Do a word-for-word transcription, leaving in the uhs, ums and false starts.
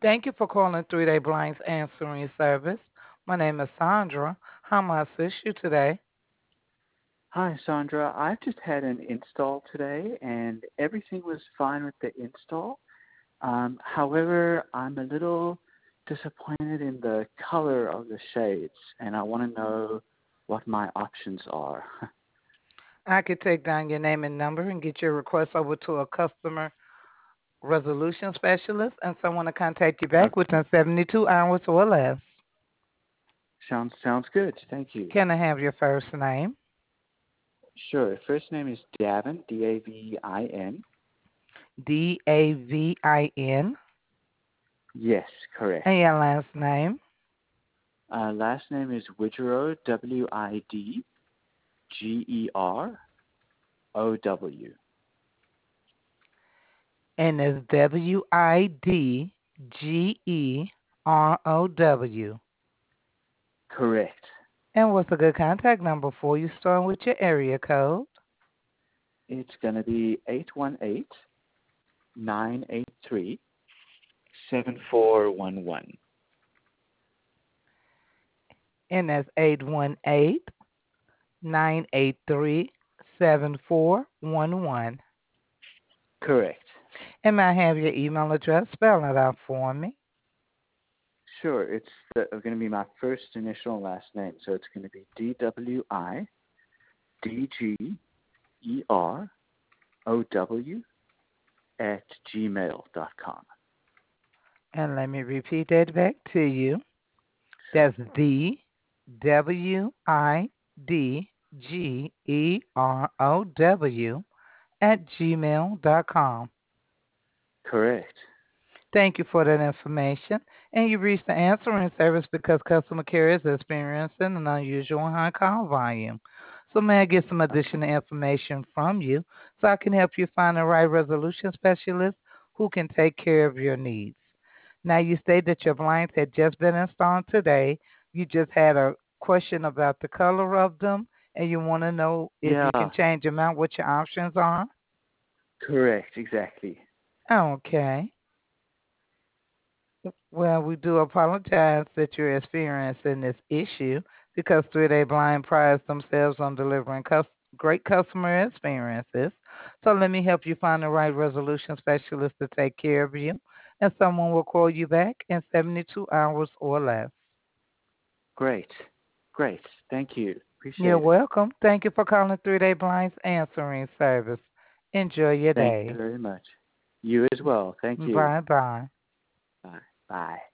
Thank you for calling Three Day Blinds Answering Service. My name is Sandra. How may I assist you today? Hi, Sandra. I've just had an install today, and everything was fine with the install. Um, however, I'm a little disappointed in the color of the shades, and I want to know what my options are. I could take down your name and number and get your request over to a customer resolution specialist and someone to contact you back Okay. within seventy-two hours or less. Sounds sounds good. Thank you. Can I have your first name? Sure. First name is Davin, D A V I N. D A V I N. Yes, correct. And your last name? Uh, last name is Widgerow, W I D G E R O W. And it's W I D G E R O W. Correct. And what's a good contact number for you, starting with your area code? It's going to be eight one eight nine eight three seven four one one. And that's eight one eight, nine eight three, seven four one one. Correct. And may I have your email address? Spell it out for me. Sure. It's going to be my first initial and last name. So it's going to be D W I D G E R O W at gmail dot com. And let me repeat that back to you. Sure. That's the W I D G E R O W at gmail dot com. Correct. Thank you for that information. And you reached the answering service because customer care is experiencing an unusual high call volume. So may I get some Okay. additional information from you so I can help you find the right resolution specialist who can take care of your needs. Now you stated that your blinds had just been installed today. You just had a question about the color of them and you want to know if you can Yeah. change them out, what your options are. Correct. Exactly. Okay. Well, we do apologize that you're experiencing this issue because three Day Blind prides themselves on delivering cus- great customer experiences. So let me help you find the right resolution specialist to take care of you, and someone will call you back in seventy-two hours or less. Great. Great. Thank you. You're Appreciate it. welcome. Thank you for calling three Day Blind's answering service. Enjoy your Thank you day. very much. You as well. Thank you. Bye bye. Bye. Bye.